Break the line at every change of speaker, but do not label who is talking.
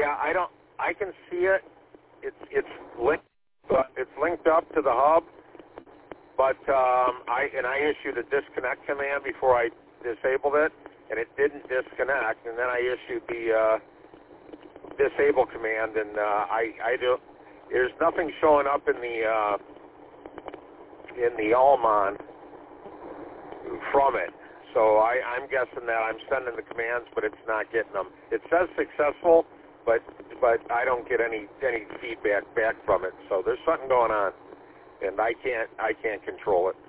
Yeah, I can see it. It's linked. It's linked up to the hub, but I issued a disconnect command before I disabled it, and it didn't disconnect. And then I issued the disable command, and there's nothing showing up in the Allman from it. So I'm guessing that I'm sending the commands, but it's not getting them. It says successful, but I don't get any feedback back from it. So there's something going on, and I can't control it.